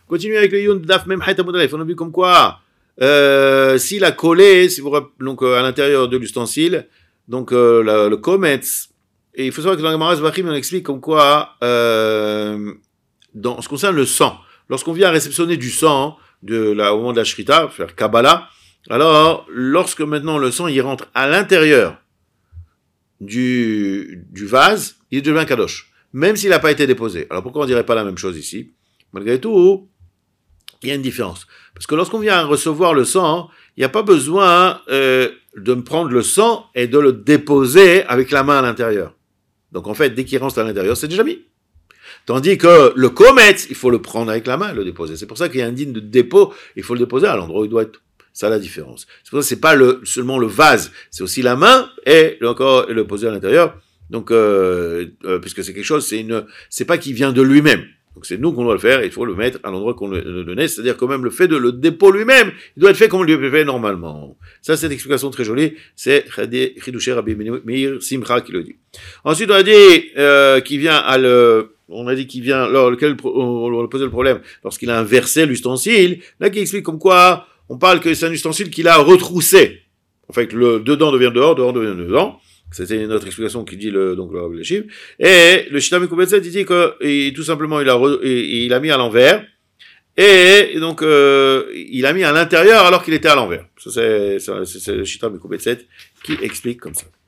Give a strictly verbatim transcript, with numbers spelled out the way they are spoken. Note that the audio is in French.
Continue avec le Yun Daf Mem Hayt Amud Aleph. On a vu comme quoi, euh, s'il a collé, si vous, donc euh, à l'intérieur de l'ustensile, donc euh, la, le Kometz, et il faut savoir que dans la Gemara Zvachim, on explique comme quoi, euh, dans ce qui concerne le sang, lorsqu'on vient réceptionner du sang, de la, au moment de la Shrita, faire Kabbalah, alors, lorsque maintenant le sang, il rentre à l'intérieur du, du vase, il devient Kadosh, même s'il n'a pas été déposé. Alors, pourquoi on ne dirait pas la même chose ici? Malgré tout, il y a une différence. Parce que lorsqu'on vient recevoir le sang, il n'y a pas besoin euh, de prendre le sang et de le déposer avec la main à l'intérieur. Donc, en fait, dès qu'il rentre à l'intérieur, c'est déjà mis. Tandis que le kometz, il faut le prendre avec la main et le déposer. C'est pour ça qu'il y a un digne de dépôt, il faut le déposer à l'endroit où il doit être. Ça la différence. C'est pour ça que c'est pas le, seulement le vase, c'est aussi la main et encore le poser à l'intérieur. Donc, euh, euh, puisque c'est quelque chose, c'est une, c'est pas qui vient de lui-même. Donc c'est nous qu'on doit le faire. Et il faut le mettre à l'endroit qu'on le, le donnait. C'est-à-dire que même le fait de le dépôt lui-même, il doit être fait comme on le fait normalement. Ça, c'est une explication très jolie. C'est Chidouché Rabbi Meir Simcha qui le dit. Ensuite, on a dit euh, qui vient à le On a dit qu'il vient, alors, lequel, on a posé le problème, lorsqu'il a inversé l'ustensile, là, qui explique comme quoi, on parle que c'est un ustensile qu'il a retroussé. En fait, le dedans devient dehors, dehors devient dedans. C'était notre explication qui dit le, donc, le, le chiffre. Et le Shita Mekubetset, il dit que, et, tout simplement, il a, re, et, il a mis à l'envers. Et, et donc, euh, il a mis à l'intérieur alors qu'il était à l'envers. Ça, c'est, c'est, c'est le Shita Mekubetset qui explique comme ça.